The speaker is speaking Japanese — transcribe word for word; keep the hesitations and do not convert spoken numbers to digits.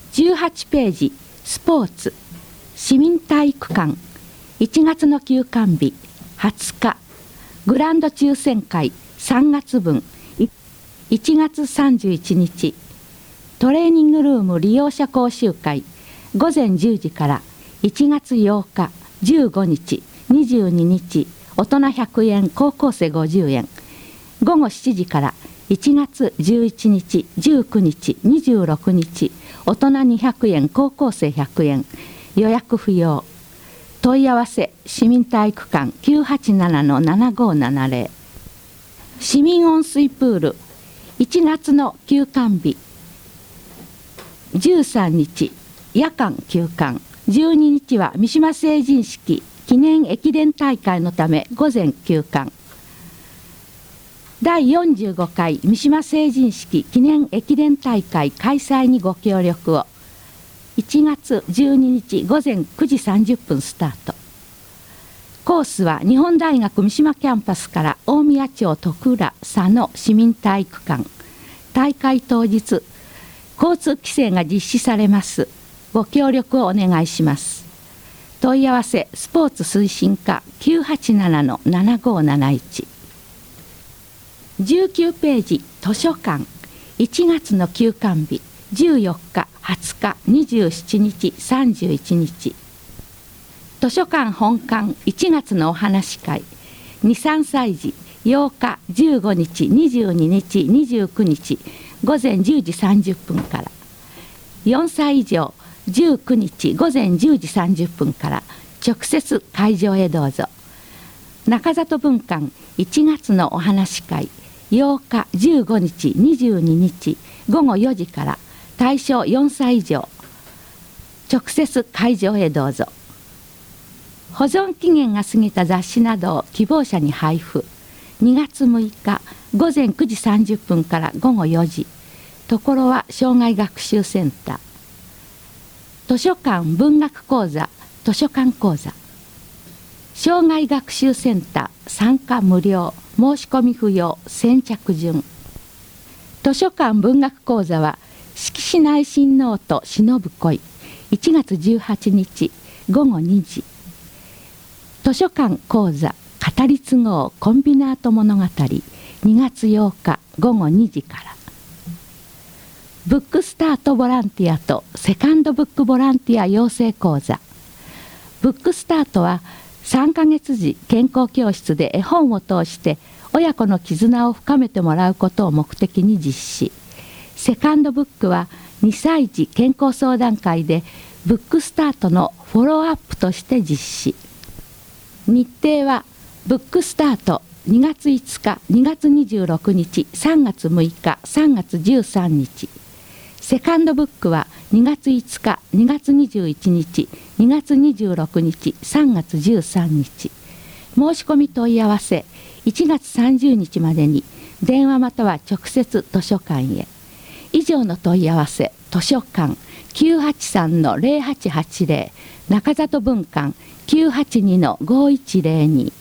じゅうはちページスポーツ市民体育館いちがつの休館日はつかグランド抽選会さんがつぶんいちがつさんじゅういちにちトレーニングルーム利用者講習会ごぜんじゅうじからいちがつようかじゅうごにちにじゅうににち大人ひゃくえん高校生ごじゅうえんごごしちじからいちがつじゅういちにちじゅうくにちにじゅうろくにち大人にひゃくえん高校生ひゃくえん予約不要問い合わせ市民体育館 きゅうはちななのななごななぜろ 市民温水プールいちがつの休館日じゅうさんにち夜間休館じゅうににちは三島成人式記念駅伝大会のため午前休館だいよんじゅうごかい三島成人式記念駅伝大会開催にご協力をいちがつじゅうににちごぜんくじさんじゅっぷんスタートコースは日本大学三島キャンパスから大宮町徳浦佐野市民体育館大会当日交通規制が実施されますご協力をお願いします問い合わせスポーツ推進課 きゅうはちななのななごなないちじゅうきゅうページ図書館いちがつの休館日じゅうよっかはつかにじゅうしちにちさんじゅういちにち図書館本館いちがつのお話し会にさんさいじようかじゅうごにちにじゅうににちにじゅうくにちごぜんじゅうじさんじゅっぷんからよんさい以上じゅうくにちごぜんじゅうじさんじゅっぷんから直接会場へどうぞ中里文館いちがつのお話し会ようかじゅうごにちにじゅうににちごごよじから対象よんさい以上直接会場へどうぞ保存期限が過ぎた雑誌などを希望者に配布にがつむいかごぜんくじさんじゅっぷんからごごよじところは障害学習センター図書館文学講座図書館講座障害学習センター参加無料申し込み不要先着順図書館文学講座は色紙内親王と忍ぶ恋いちがつじゅうはちにちごごにじ図書館講座語り継ごうコンビナート物語にがつようかごごにじからブックスタートボランティアとセカンドブックボランティア養成講座ブックスタートはさんかげつじ健康教室で絵本を通して親子の絆を深めてもらうことを目的に実施セカンドブックはにさいじ健康相談会でブックスタートのフォローアップとして実施日程はブックスタートにがついつかにがつにじゅうろくにちさんがつむいかさんがつじゅうさんにちセカンドブックはにがついつかにがつにじゅういちにちにがつにじゅうろくにちさんがつじゅうさんにち申し込み問い合わせいちがつさんじゅうにちまでに電話または直接図書館へ以上の問い合わせ図書館 きゅうはちさんのぜろはちはちぜろ 中里文館 きゅうはちにのごいちぜろに